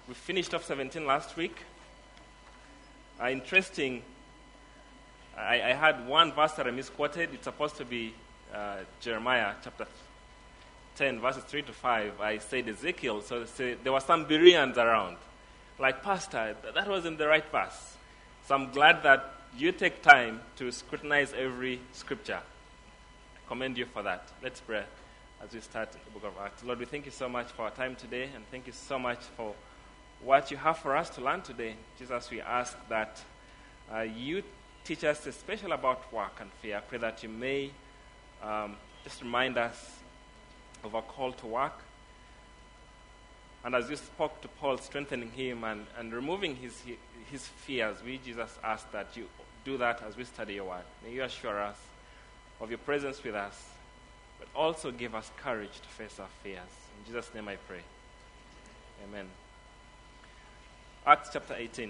We finished off 17 last week. Interesting, I had one verse that I misquoted. It's supposed to be Jeremiah chapter 10, verses 3 to 5. I said Ezekiel, so there were some Bereans around. Like, Pastor, that wasn't the right verse. So I'm glad that you take time to scrutinize every scripture. I commend you for that. Let's pray as we start the book of Acts. Lord, we thank you so much for our time today, and thank you so much for what you have for us to learn today. Jesus, we ask that you teach us especially about work and fear. I pray that you may just remind us of our call to work. And as you spoke to Paul, strengthening him and removing his fears, we, Jesus, ask that you do that as we study your word. May you assure us of your presence with us, but also give us courage to face our fears. In Jesus' name I pray. Amen. Acts chapter 18.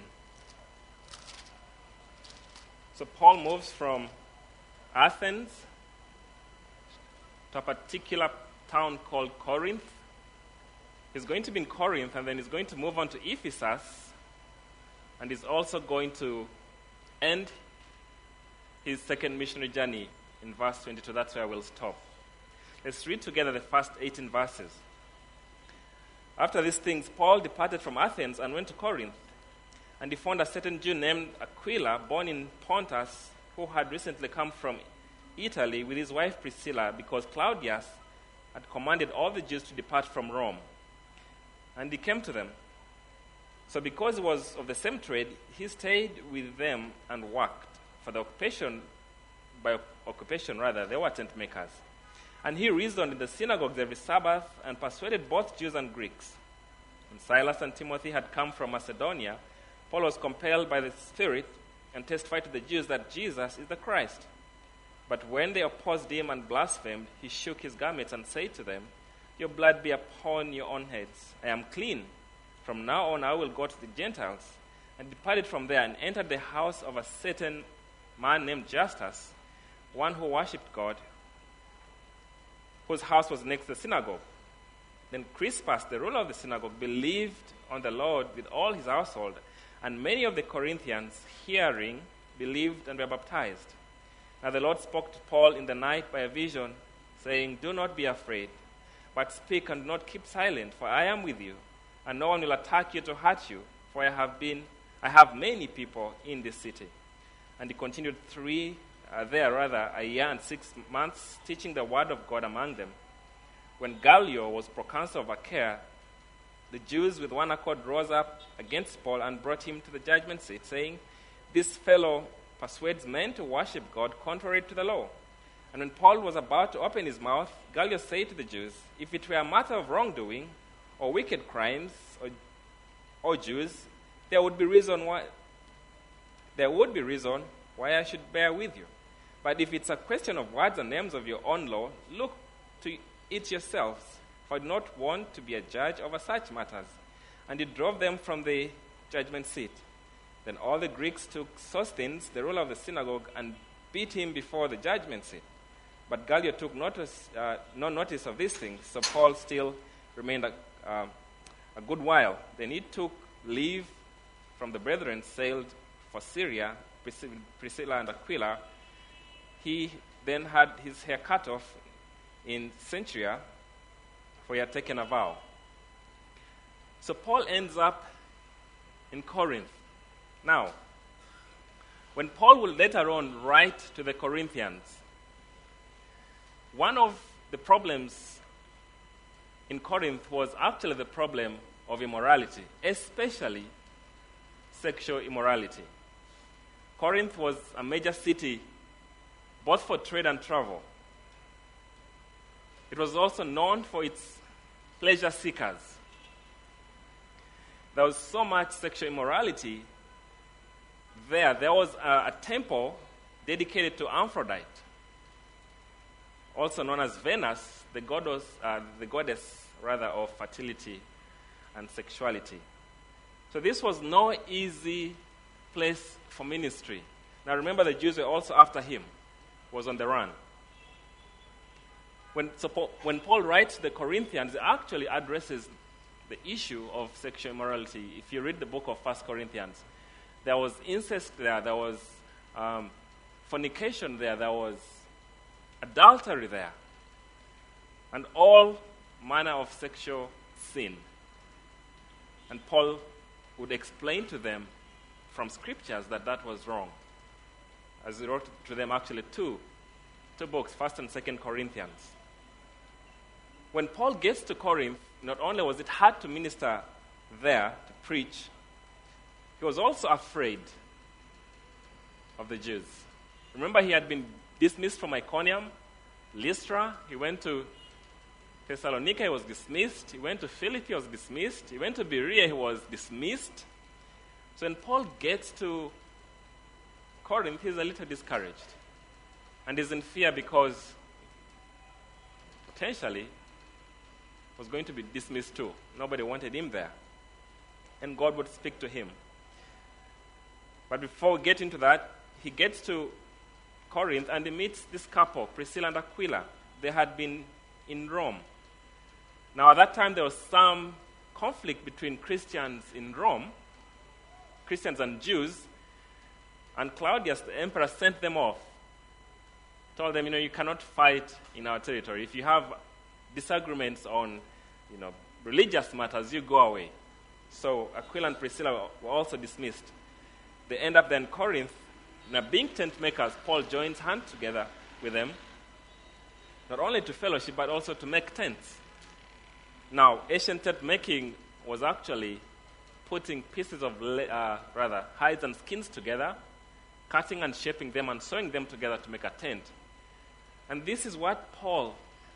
So Paul moves from Athens to a particular town called Corinth. He's going to be in Corinth, and then he's going to move on to Ephesus, and he's also going to end his second missionary journey in verse 22. That's where we'll stop. Let's read together the first 18 verses. After these things, Paul departed from Athens and went to Corinth. And he found a certain Jew named Aquila, born in Pontus, who had recently come from Italy with his wife Priscilla, because Claudius had commanded all the Jews to depart from Rome. And he came to them. So because he was of the same trade, he stayed with them and worked. For the occupation, by occupation rather, they were tent makers. And he reasoned in the synagogues every Sabbath and persuaded both Jews and Greeks. When Silas and Timothy had come from Macedonia, Paul was compelled by the Spirit and testified to the Jews that Jesus is the Christ. But when they opposed him and blasphemed, he shook his garments and said to them, "Your blood be upon your own heads. I am clean. From now on I will go to the Gentiles." And departed from there and entered the house of a certain man named Justus, one who worshipped God, whose house was next to the synagogue. Then Crispus, the ruler of the synagogue, believed on the Lord with all his household, and many of the Corinthians, hearing, believed and were baptized. Now the Lord spoke to Paul in the night by a vision, saying, "Do not be afraid, but speak and do not keep silent, for I am with you, and no one will attack you to hurt you, for I have many people in this city." And he continued a year and 6 months, teaching the word of God among them. When Gallio was proconsul of Achaia, the Jews with one accord rose up against Paul and brought him to the judgment seat, saying, "This fellow persuades men to worship God contrary to the law." And when Paul was about to open his mouth, Gallio said to the Jews, "If it were a matter of wrongdoing or wicked crimes or Jews, there would be reason why I should bear with you. But if it's a question of words and names of your own law, look to it yourselves, for I do not want to be a judge over such matters." And he drove them from the judgment seat. Then all the Greeks took Sosthenes, the ruler of the synagogue, and beat him before the judgment seat. But Gallio took no notice of these things, so Paul still remained a good while. Then he took leave from the brethren, sailed for Syria, Priscilla and Aquila. He then had his hair cut off in Cenchrea, for he had taken a vow. So Paul ends up in Corinth. Now, when Paul will later on write to the Corinthians, one of the problems in Corinth was actually the problem of immorality, especially sexual immorality. Corinth was a major city both for trade and travel. It was also known for its pleasure seekers. There was so much sexual immorality there. There was a temple dedicated to Aphrodite, also known as Venus, the goddess of fertility and sexuality. So this was no easy place for ministry. Now remember, the Jews were also after him, was on the run. When Paul writes to the Corinthians, he actually addresses the issue of sexual immorality. If you read the book of 1 Corinthians, there was incest there, there was fornication there was adultery there, and all manner of sexual sin. And Paul would explain to them from scriptures that that was wrong. As he wrote to them actually two books, 1st and 2nd Corinthians. When Paul gets to Corinth, not only was it hard to minister there, to preach, he was also afraid of the Jews. Remember, he had been dismissed from Iconium, Lystra. He went to Thessalonica, he was dismissed. He went to Philippi, he was dismissed. He went to Berea, he was dismissed. So when Paul gets to Corinth, he's a little discouraged. And he's in fear because potentially was going to be dismissed too. Nobody wanted him there. And God would speak to him. But before we get into that, he gets to Corinth and he meets this couple, Priscilla and Aquila. They had been in Rome. Now at that time there was some conflict between Christians in Rome, Christians and Jews, and Claudius, the emperor, sent them off. Told them, you cannot fight in our territory. If you have disagreements on, religious matters, you go away. So Aquila and Priscilla were also dismissed. They end up then in Corinth. Now, being tent makers, Paul joins hands together with them, not only to fellowship, but also to make tents. Now, ancient tent making was actually putting pieces of hides and skins together, cutting and shaping them and sewing them together to make a tent. And this is what Paul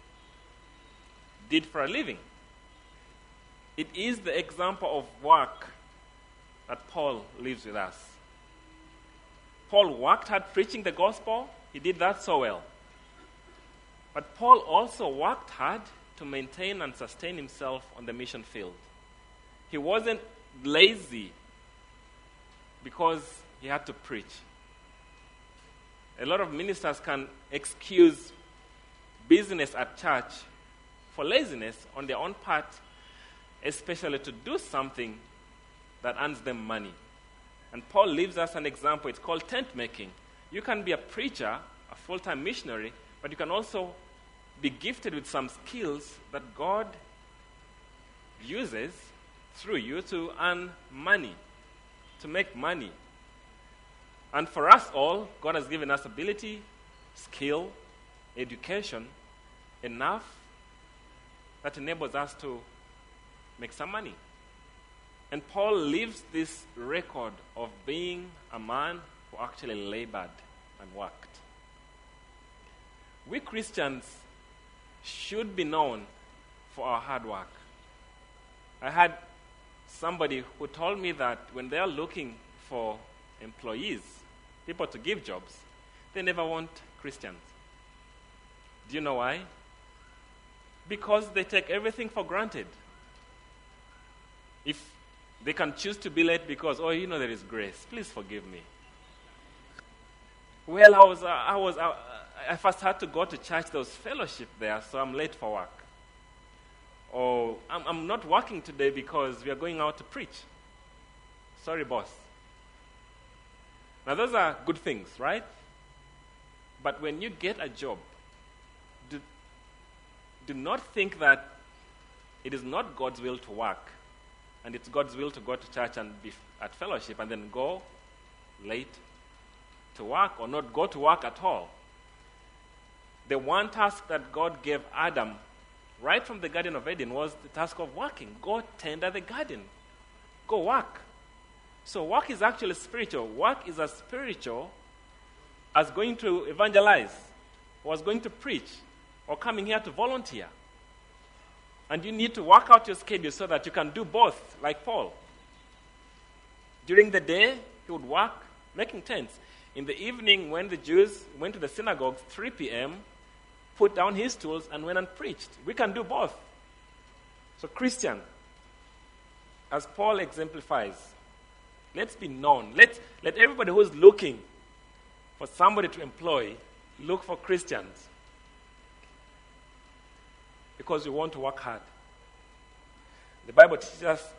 did for a living. It is the example of work that Paul lives with us. Paul worked hard preaching the gospel. He did that so well. But Paul also worked hard to maintain and sustain himself on the mission field. He wasn't lazy because he had to preach. A lot of ministers can excuse business at church for laziness on their own part, especially to do something that earns them money. And Paul leaves us an example. It's called tent making. You can be a preacher, a full-time missionary, but you can also be gifted with some skills that God uses through you to earn money, to make money. And for us all, God has given us ability, skill, education, enough that enables us to make some money. And Paul leaves this record of being a man who actually labored and worked. We Christians should be known for our hard work. I had somebody who told me that when they are looking for employees, people to give jobs, they never want Christians. Do you know why? Because they take everything for granted. If they can choose to be late because, there is grace, please forgive me. Well, I first had to go to church. There was fellowship there, so I'm late for work. Or I'm not working today because we are going out to preach. Sorry, boss. Now, those are good things, right? But when you get a job, do not think that it is not God's will to work, and it's God's will to go to church and be at fellowship and then go late to work or not go to work at all. The one task that God gave Adam right from the Garden of Eden was the task of working. Go tender the garden. Go work. So work is actually spiritual. Work is as spiritual as going to evangelize, or as going to preach, or coming here to volunteer. And you need to work out your schedule so that you can do both, like Paul. During the day, he would work making tents. In the evening, when the Jews went to the synagogue, 3 p.m., put down his tools and went and preached. We can do both. So Christian, as Paul exemplifies, let's be known. Let everybody who's looking for somebody to employ look for Christians. Because we want to work hard. The Bible teaches us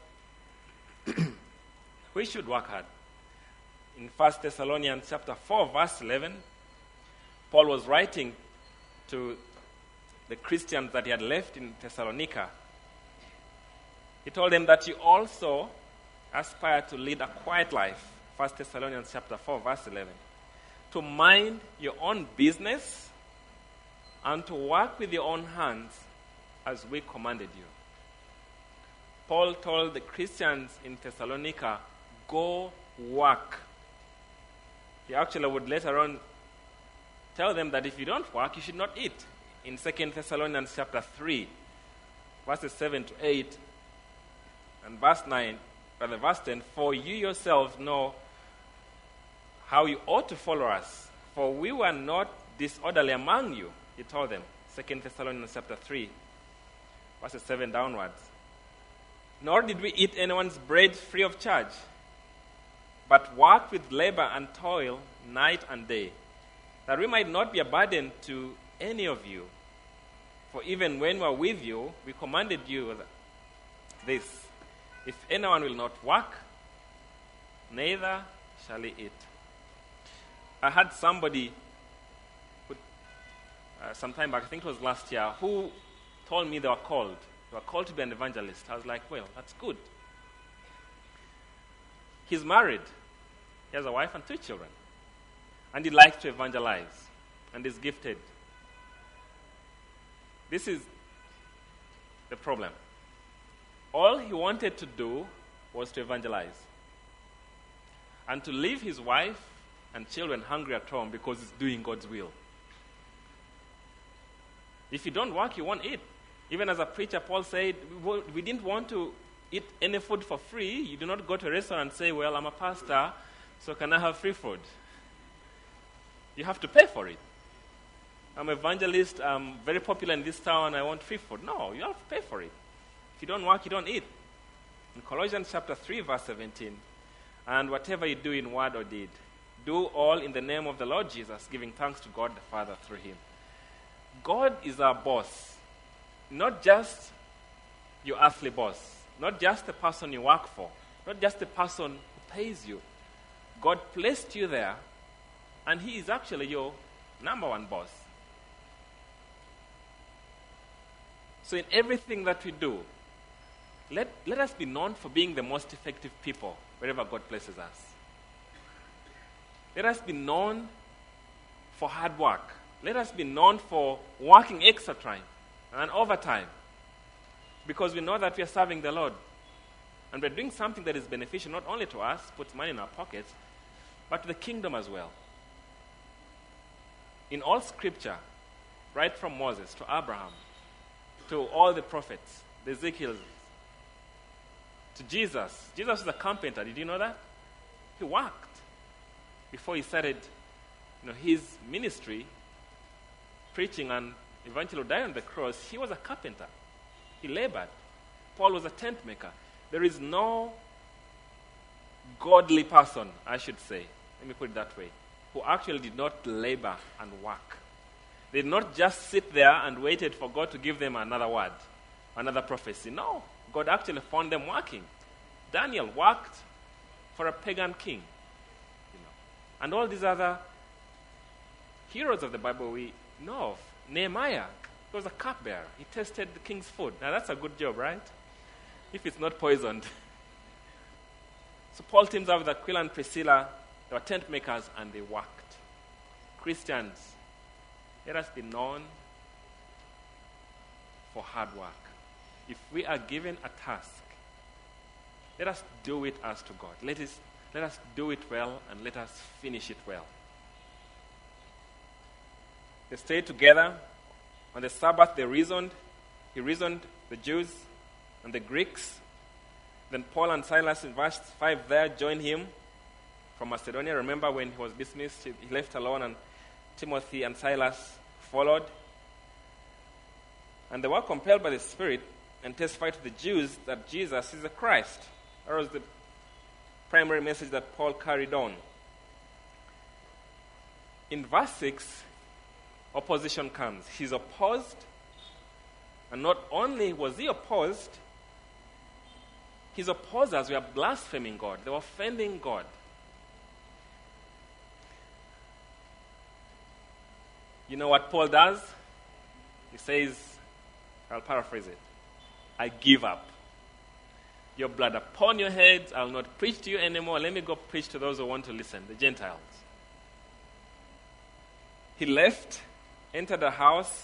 we should work hard. In 1 Thessalonians chapter 4, verse 11, Paul was writing to the Christians that he had left in Thessalonica. He told them that you also aspire to lead a quiet life. 1 Thessalonians chapter 4, verse 11. To mind your own business and to work with your own hands as we commanded you. Paul told the Christians in Thessalonica, go work. He actually would later on tell them that if you don't work, you should not eat. In 2 Thessalonians chapter 3, verses 7 to 8, and verse 9, rather verse 10, for you yourselves know how you ought to follow us, for we were not disorderly among you, he told them. 2 Thessalonians chapter 3, verses 7 downwards. Nor did we eat anyone's bread free of charge, but worked with labor and toil night and day, that we might not be a burden to any of you. For even when we were with you, we commanded you this, if anyone will not work, neither shall he eat. I had somebody, some time back, I think it was last year, who told me they were called. They were called to be an evangelist. I was like, well, that's good. He's married. He has a wife and 2 children. And he likes to evangelize. And is gifted. This is the problem. All he wanted to do was to evangelize. And to leave his wife and children hungry at home because he's doing God's will. If you don't work, you won't eat. Even as a preacher, Paul said, we didn't want to eat any food for free. You do not go to a restaurant and say, well, I'm a pastor, so can I have free food? You have to pay for it. I'm an evangelist, I'm very popular in this town, I want free food. No, you have to pay for it. If you don't work, you don't eat. In Colossians chapter 3, verse 17, and whatever you do in word or deed, do all in the name of the Lord Jesus, giving thanks to God the Father through him. God is our boss, not just your earthly boss, not just the person you work for, not just the person who pays you. God placed you there, and he is actually your number one boss. So in everything that we do, let us be known for being the most effective people wherever God places us. Let us be known for hard work. Let us be known for working extra time and overtime, because we know that we are serving the Lord. And we're doing something that is beneficial not only to us, puts money in our pockets, but to the kingdom as well. In all scripture, right from Moses to Abraham, to all the prophets, the Ezekiel, to Jesus. Jesus was a carpenter. Did you know that? He worked. Before he started his ministry, preaching and eventually died on the cross, he was a carpenter. He labored. Paul was a tent maker. There is no godly person, I should say, let me put it that way, who actually did not labor and work. They did not just sit there and waited for God to give them another word, another prophecy. No, God actually found them working. Daniel worked for a pagan king. And all these other heroes of the Bible we know of. Nehemiah, he was a cupbearer. He tasted the king's food. Now that's a good job, right? If it's not poisoned. So Paul teams up with Aquila and Priscilla. They were tent makers and they worked. Christians, let us be known for hard work. If we are given a task, let us do it as to God. Let us do it well and let us finish it well. They stayed together. On the Sabbath, He reasoned the Jews and the Greeks. Then Paul and Silas in verse 5 there joined him from Macedonia. Remember when he was dismissed, he left alone and Timothy and Silas followed. And they were compelled by the Spirit and testified to the Jews that Jesus is the Christ. That was the primary message that Paul carried on. In verse 6, opposition comes. He's opposed, and not only was he opposed, his opposers were blaspheming God. They were offending God. You know what Paul does? He says, I'll paraphrase it, I give up. Your blood upon your heads. I'll not preach to you anymore. Let me go preach to those who want to listen, the Gentiles. He left, entered a house.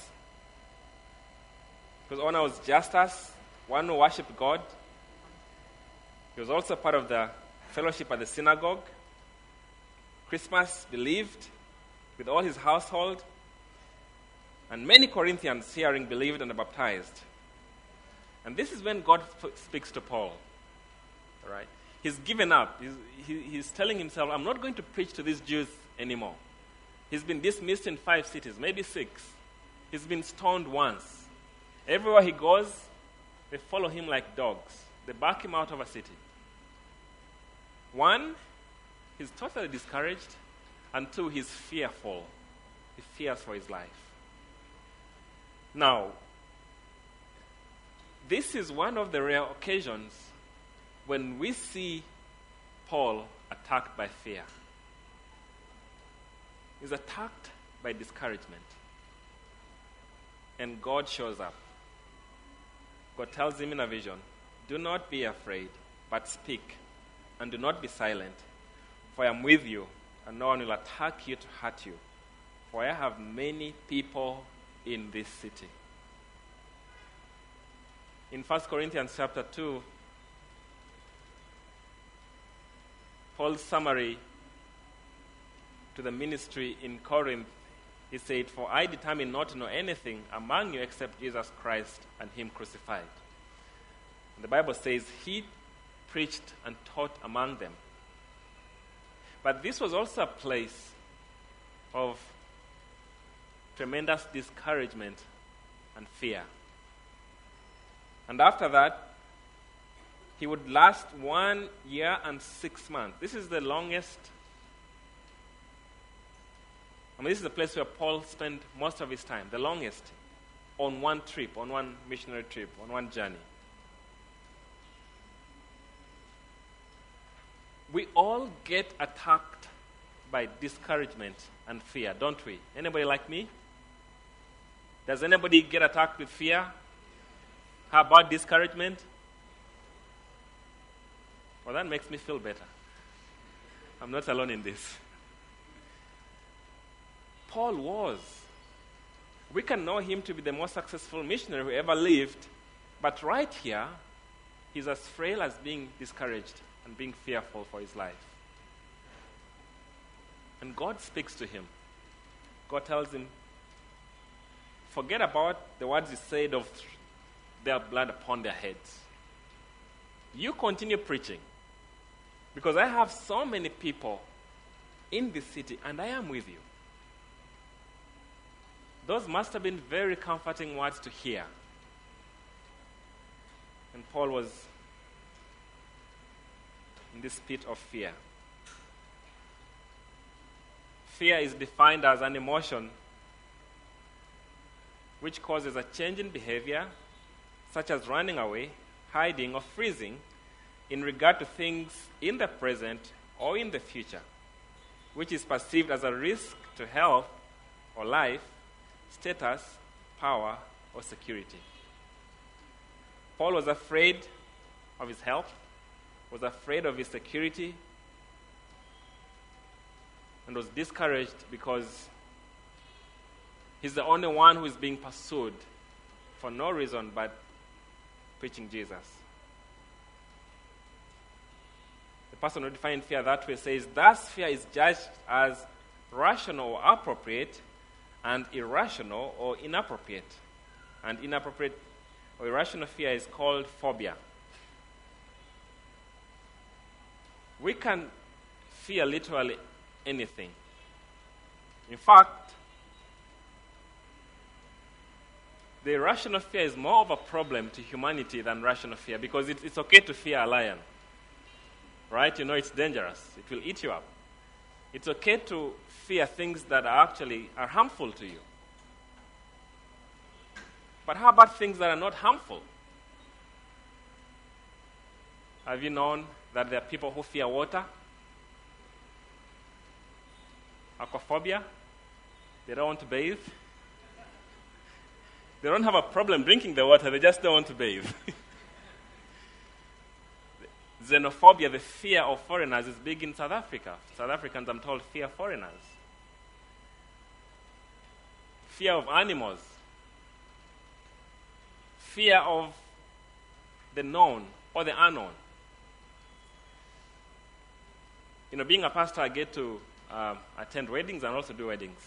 His owner was Justus, one who worshipped God. He was also part of the fellowship at the synagogue. Crispus believed with all his household. And many Corinthians hearing believed and are baptized. And this is when God speaks to Paul. All right? He's given up. He's telling himself, I'm not going to preach to these Jews anymore. He's been dismissed in 5 cities, maybe 6. He's been stoned once. Everywhere he goes, they follow him like dogs. They back him out of a city. 1, he's totally discouraged. And 2, he's fearful. He fears for his life. Now, this is one of the rare occasions when we see Paul attacked by fear. He's attacked by discouragement. And God shows up. God tells him in a vision, do not be afraid, but speak, and do not be silent, for I am with you, and no one will attack you to hurt you, for I have many people in this city. In 1 Corinthians chapter 2, Paul's summary to the ministry in Corinth, he said, for I determined not to know anything among you except Jesus Christ and him crucified. And the Bible says he preached and taught among them. But this was also a place of tremendous discouragement and fear. And after that, he would last 1 year and 6 months. This is the longest. This is the place where Paul spent most of his time, the longest, on one trip, on one missionary trip, on one journey. We all get attacked by discouragement and fear, don't we? Anybody like me? Does anybody get attacked with fear? How about discouragement? Well, that makes me feel better. I'm not alone in this. Paul was. We can know him to be the most successful missionary who ever lived, but right here, he's as frail as being discouraged and being fearful for his life. And God speaks to him. God tells him, forget about the words he said of their blood upon their heads. You continue preaching, because I have so many people in this city, and I am with you. Those must have been very comforting words to hear. And Paul was in this pit of fear. Fear is defined as an emotion which causes a change in behavior, such as running away, hiding, or freezing in regard to things in the present or in the future, which is perceived as a risk to health or life, status, power, or security. Paul was afraid of his health, was afraid of his security, and was discouraged because he's the only one who is being pursued for no reason but preaching Jesus. The person who defined fear that way says, thus fear is judged as rational or appropriate, and irrational or inappropriate. And inappropriate or irrational fear is called phobia. We can fear literally anything. In fact, the irrational fear is more of a problem to humanity than rational fear, because it's okay to fear a lion. Right? You know it's dangerous. It will eat you up. It's okay to fear things that are harmful to you. But how about things that are not harmful? Have you known that there are people who fear water? Aquaphobia. They don't want to bathe. They don't have a problem drinking the water, they just don't want to bathe. Xenophobia, the fear of foreigners, is big in South Africa. South Africans, I'm told, fear foreigners. Fear of animals. Fear of the known or the unknown. You know, being a pastor, I get to attend weddings and also do weddings.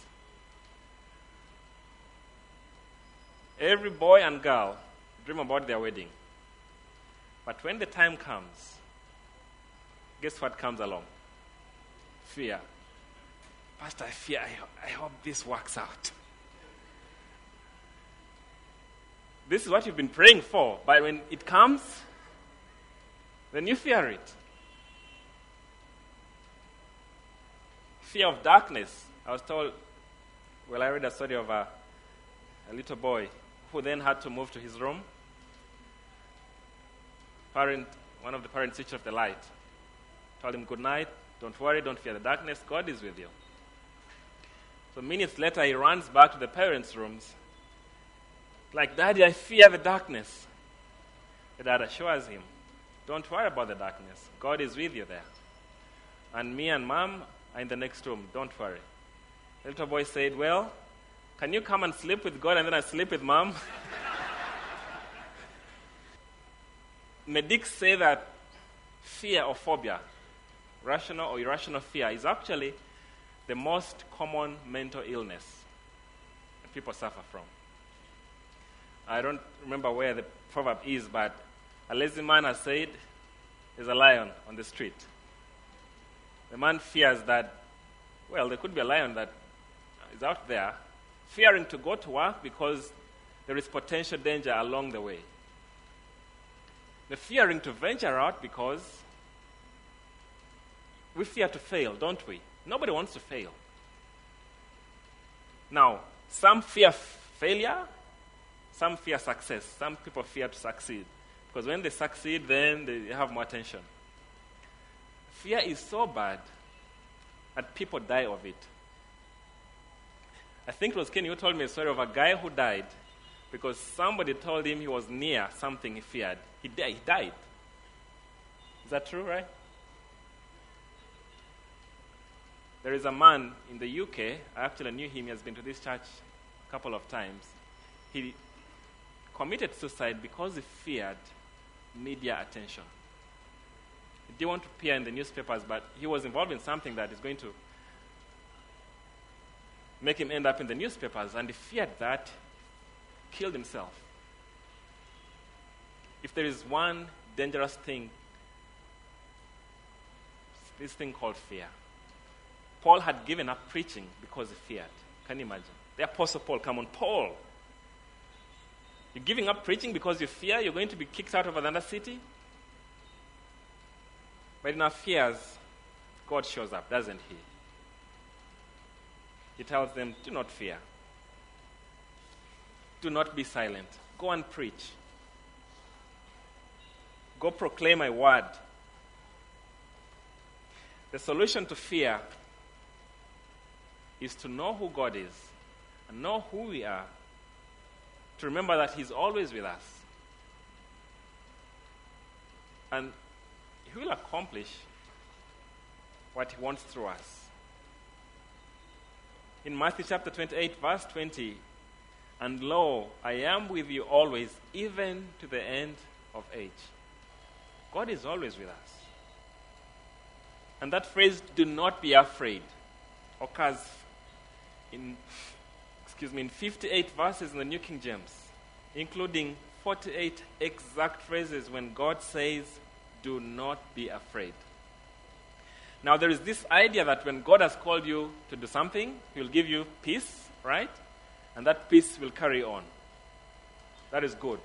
Every boy and girl dream about their wedding. But when the time comes, guess what comes along? Fear. Pastor, I fear. I hope this works out. This is what you've been praying for. But when it comes, then you fear it. Fear of darkness. I was told, I read a story of a little boy who then had to move to his room. One of the parents switched off the light. Told him, good night, don't worry, don't fear the darkness, God is with you. So minutes later, he runs back to the parents' rooms. Like, Daddy, I fear the darkness. The dad assures him, don't worry about the darkness, God is with you there. And me and Mom are in the next room, don't worry. The little boy said, well, can you come and sleep with God and then I sleep with Mom? Medics say that fear or phobia, rational or irrational fear, is actually the most common mental illness that people suffer from. I don't remember where the proverb is, but a lazy man has said, there's a lion on the street. The man fears that, there could be a lion that is out there, fearing to go to work because there is potential danger along the way. They're fearing to venture out because we fear to fail, don't we? Nobody wants to fail. Now, some fear failure, some fear success. Some people fear to succeed. Because when they succeed, then they have more attention. Fear is so bad that people die of it. I think it was Kenny who told me a story of a guy who died because somebody told him he was near something he feared. He died. Is that true, right? There is a man in the UK, I actually knew him, he has been to this church a couple of times. He committed suicide because he feared media attention. He didn't want to appear in the newspapers, but he was involved in something that is going to make him end up in the newspapers, and he feared that, killed himself. If there is one dangerous thing, this thing called fear. Paul had given up preaching because he feared. Can you imagine? The Apostle Paul, come on, Paul. You're giving up preaching because you fear you're going to be kicked out of another city? But in our fears, God shows up, doesn't he? He tells them, do not fear. Do not be silent. Go and preach. Go proclaim my word. The solution to fear is to know who God is and know who we are, to remember that he's always with us. And he will accomplish what he wants through us. In Matthew chapter 28, verse 20, and lo, I am with you always, even to the end of age. God is always with us. And that phrase, do not be afraid, occurs in 58 verses in the New King James, including 48 exact phrases when God says, do not be afraid. Now, there is this idea that when God has called you to do something, he will give you peace, right? And that peace will carry on. That is good.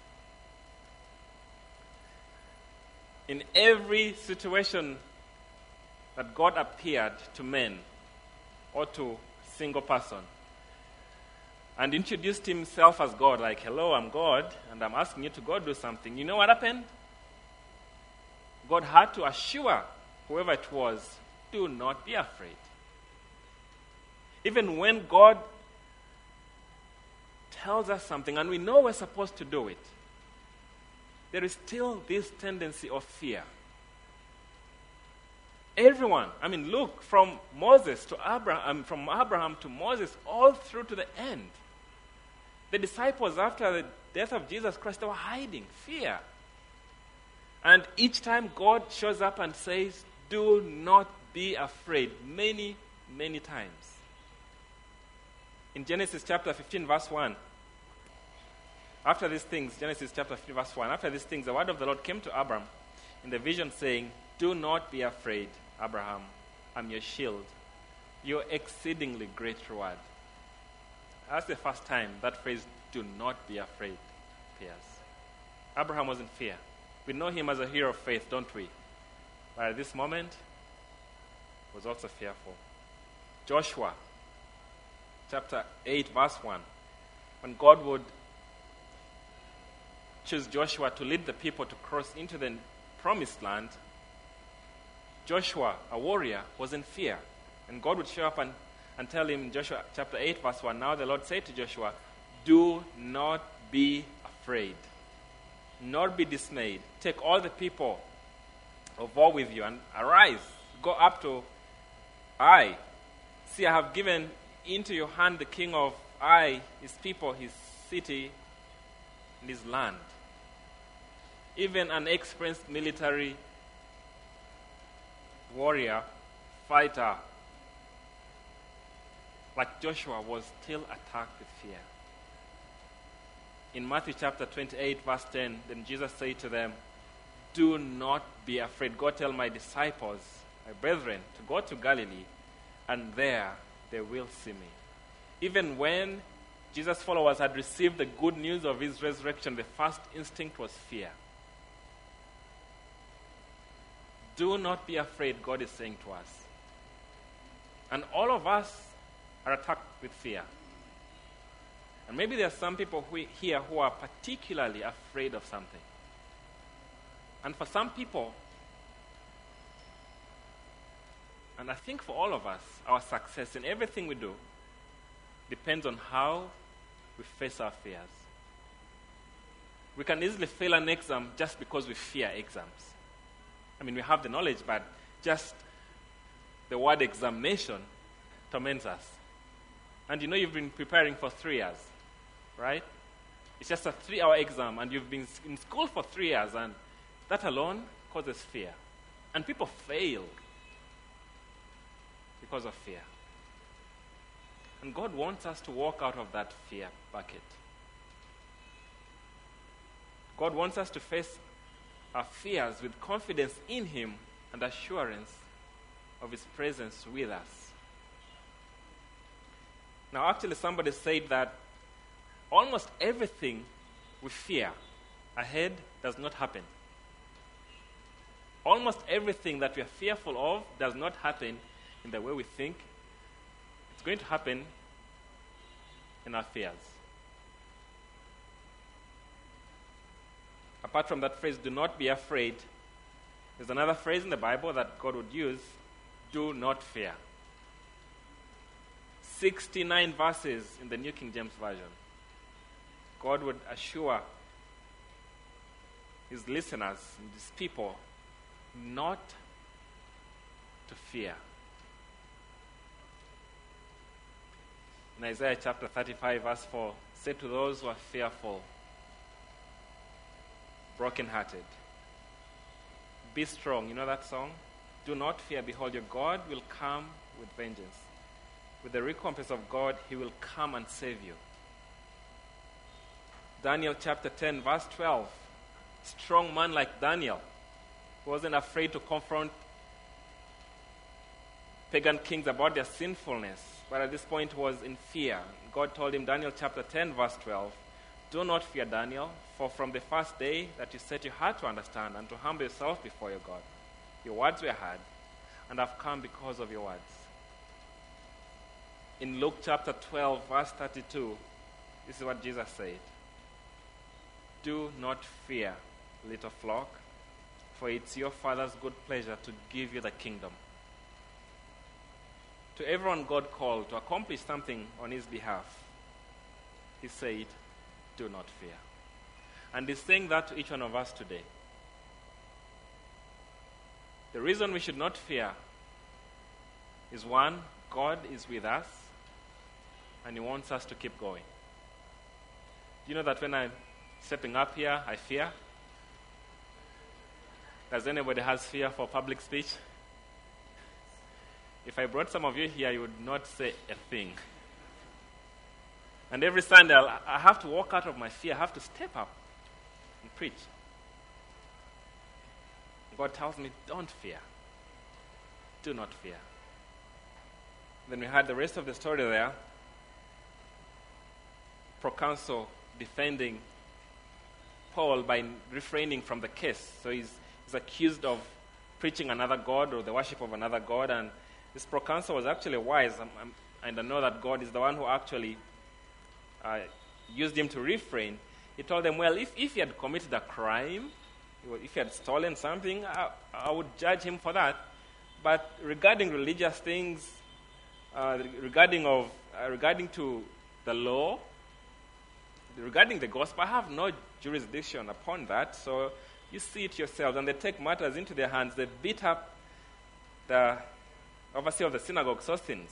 In every situation that God appeared to men or to a single person and introduced himself as God, like, hello, I'm God, and I'm asking you to go do something, you know what happened? God had to assure whoever it was, do not be afraid. Even when God tells us something and we know we're supposed to do it, there is still this tendency of fear. Everyone, look, from Moses to Abraham, from Abraham to Moses, all through to the end. The disciples, after the death of Jesus Christ, they were hiding, fear. And each time God shows up and says, do not be afraid, many, many times. In Genesis chapter 15, verse 1, after these things, Genesis chapter 15, verse 1, after these things, the word of the Lord came to Abram in the vision saying, do not be afraid, Abraham, I'm your shield, your exceedingly great reward. That's the first time that phrase, do not be afraid, appears. Abraham was in fear. We know him as a hero of faith, don't we? But at this moment, he was also fearful. Joshua, chapter 8, verse 1, when God would choose Joshua to lead the people to cross into the promised land, Joshua, a warrior, was in fear. And God would show up and tell him in Joshua chapter 8, verse 1, now the Lord said to Joshua, do not be afraid, nor be dismayed. Take all the people of war with you and arise, go up to Ai. See, I have given into your hand the king of Ai, his people, his city, and his land. Even an experienced military warrior, fighter, like Joshua, was still attacked with fear. In Matthew chapter 28, verse 10, then Jesus said to them, do not be afraid. Go tell my disciples, my brethren, to go to Galilee, and there they will see me. Even when Jesus' followers had received the good news of his resurrection, the first instinct was fear. Do not be afraid, God is saying to us. And all of us are attacked with fear. And maybe there are some people here who are particularly afraid of something. And for some people, and I think for all of us, our success in everything we do depends on how we face our fears. We can easily fail an exam just because we fear exams. We have the knowledge, but just the word examination torments us. And you've been preparing for 3 years, right? It's just a 3-hour exam, and you've been in school for 3 years, and that alone causes fear. And people fail because of fear. And God wants us to walk out of that fear bucket. God wants us to face our fears with confidence in Him and assurance of His presence with us. Now, actually, somebody said that almost everything we fear ahead does not happen. Almost everything that we are fearful of does not happen in the way we think. It's going to happen in our fears. Apart from that phrase, do not be afraid, there's another phrase in the Bible that God would use, do not fear. 69 verses in the New King James Version. God would assure His listeners, His people, not to fear. In Isaiah chapter 35, verse 4, say to those who are fearful, brokenhearted, be strong. You know that song? Do not fear, behold, your God will come with vengeance. With the recompense of God, He will come and save you. Daniel chapter 10, verse 12. Strong man like Daniel, who wasn't afraid to confront pagan kings about their sinfulness, but at this point was in fear. God told him, Daniel chapter 10, verse 12, do not fear, Daniel, for from the first day that you set your heart to understand and to humble yourself before your God, your words were heard, and have come because of your words. In Luke chapter 12, verse 32, this is what Jesus said. Do not fear, little flock, for it's your Father's good pleasure to give you the kingdom. To everyone God called to accomplish something on his behalf, he said, do not fear. And he's saying that to each one of us today. The reason we should not fear is one, God is with us, and he wants us to keep going. You know that when I'm stepping up here, I fear? Does anybody has fear for public speech? If I brought some of you here, you would not say a thing. And every Sunday, I have to walk out of my fear. I have to step up and preach. God tells me, don't fear. Do not fear. Then we had the rest of the story there. Proconsul defending Paul by refraining from the case. So he's accused of preaching another god or the worship of another god. And this proconsul was actually wise. And I know that God is the one who actually used him to refrain. He told them, well, if he had committed a crime, if he had stolen something, I would judge him for that. But regarding religious things, regarding to the law, regarding the gospel, I have no jurisdiction upon that. So you see it yourselves. And they take matters into their hands. They beat up the overseer of the synagogue, Sosthenes.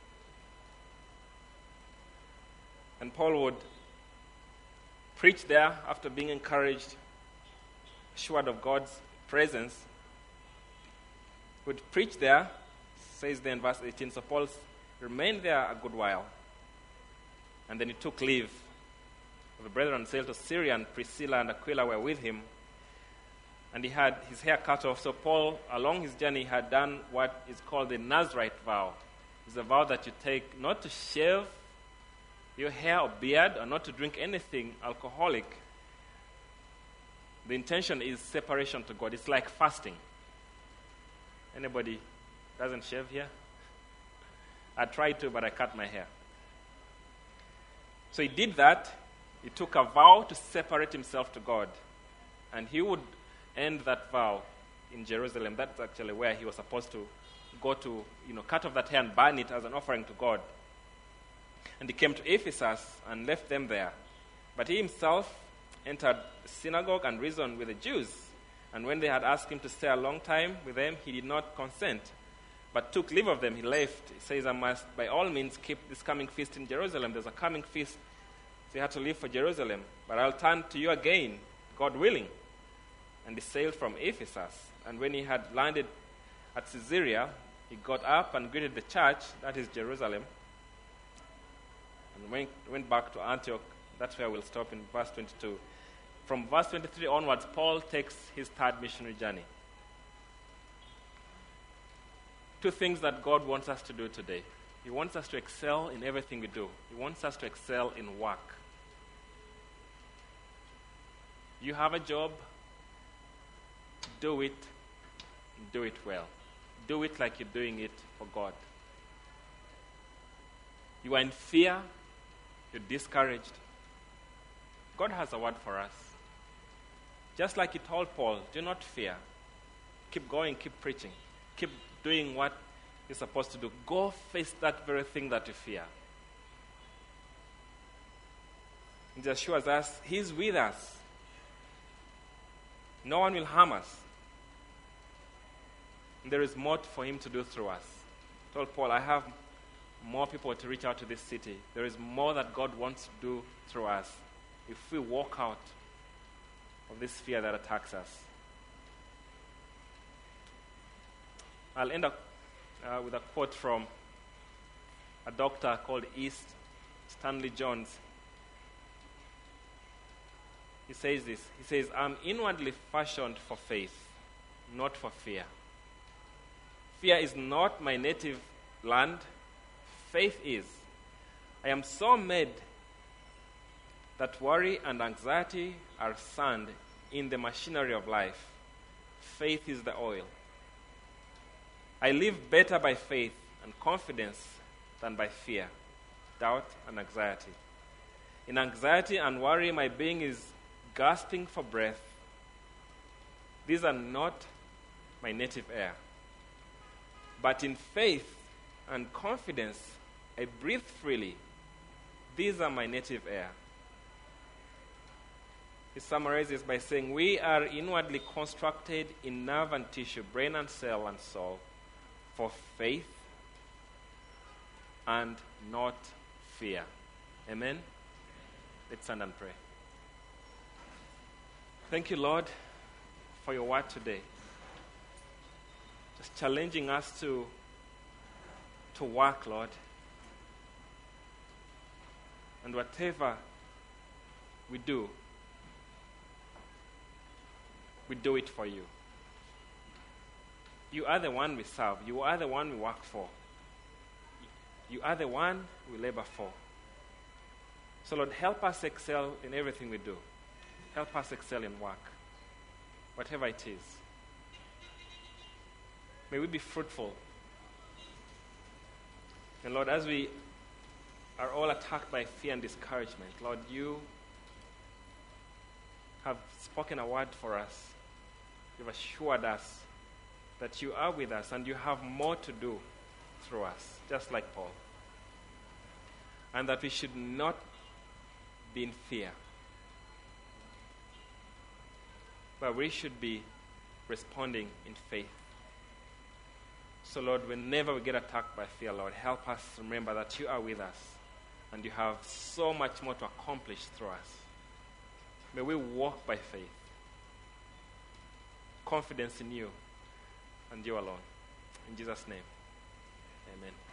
And Paul would preach there after being encouraged, assured of God's presence. Would preach there, says there in verse 18. So Paul remained there a good while. And then he took leave of the brethren and sailed to Syria, and Priscilla and Aquila were with him. And he had his hair cut off. So Paul, along his journey, had done what is called the Nazarite vow. It's a vow that you take not to shave your hair or beard, or not to drink anything alcoholic. The intention is separation to God. It's like fasting. Anybody doesn't shave here? I tried to, but I cut my hair. So he did that. He took a vow to separate himself to God. And he would end that vow in Jerusalem. That's actually where he was supposed to go to, cut off that hair and burn it as an offering to God. And he came to Ephesus and left them there. But he himself entered the synagogue and reasoned with the Jews. And when they had asked him to stay a long time with them, he did not consent, but took leave of them. He left. He says, I must by all means keep this coming feast in Jerusalem. There's a coming feast. So he had to leave for Jerusalem. But I'll turn to you again, God willing. And he sailed from Ephesus. And when he had landed at Caesarea, he got up and greeted the church, that is Jerusalem, and went back to Antioch. That's where we'll stop in verse 22. From verse 23 onwards, Paul takes his third missionary journey. Two things that God wants us to do today. He wants us to excel in everything we do. He wants us to excel in work. You have a job, do it well. Do it like you're doing it for God. You are in fear, you're discouraged. God has a word for us. Just like he told Paul, do not fear. Keep going, keep preaching. Keep doing what you're supposed to do. Go face that very thing that you fear. He assures us he's with us. No one will harm us. And there is more for him to do through us. I told Paul, I have more people to reach out to this city. There is more that God wants to do through us if we walk out of this fear that attacks us. I'll end up with a quote from a doctor called East Stanley Jones. He says this. He says, I'm inwardly fashioned for faith, not for fear. Fear is not my native land. Faith is. I am so made that worry and anxiety are sand in the machinery of life. Faith is the oil. I live better by faith and confidence than by fear, doubt, and anxiety. In anxiety and worry, my being is gasping for breath. These are not my native air. But in faith and confidence, I breathe freely. These are my native air. He summarizes by saying, we are inwardly constructed in nerve and tissue, brain and cell and soul, for faith and not fear. Amen? Let's stand and pray. Thank you, Lord, for your word today. Just challenging us to work, Lord. And whatever we do it for you. You are the one we serve. You are the one we work for. You are the one we labor for. So, Lord, help us excel in everything we do. Help us excel in work, whatever it is. May we be fruitful. And Lord, as we are all attacked by fear and discouragement, Lord, you have spoken a word for us. You've assured us that you are with us and you have more to do through us, just like Paul. And that we should not be in fear, but we should be responding in faith. So, Lord, whenever we get attacked by fear, Lord, help us remember that you are with us and you have so much more to accomplish through us. May we walk by faith, confidence in you and you alone. In Jesus' name, amen.